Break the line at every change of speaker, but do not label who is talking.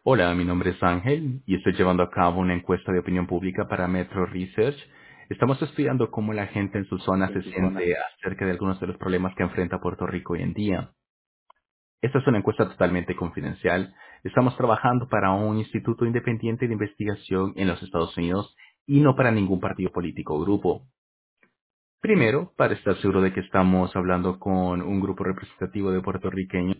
Hola, mi nombre es Ángel y estoy llevando a cabo una encuesta de opinión pública para Metro Research. Estamos estudiando cómo la gente en su zona se siente acerca de algunos de los problemas que enfrenta Puerto Rico hoy en día. Esta es una encuesta totalmente confidencial. Estamos trabajando para un instituto independiente de investigación en los Estados Unidos y no para ningún partido político o grupo. Primero, para estar seguro de que estamos hablando con un grupo representativo de puertorriqueños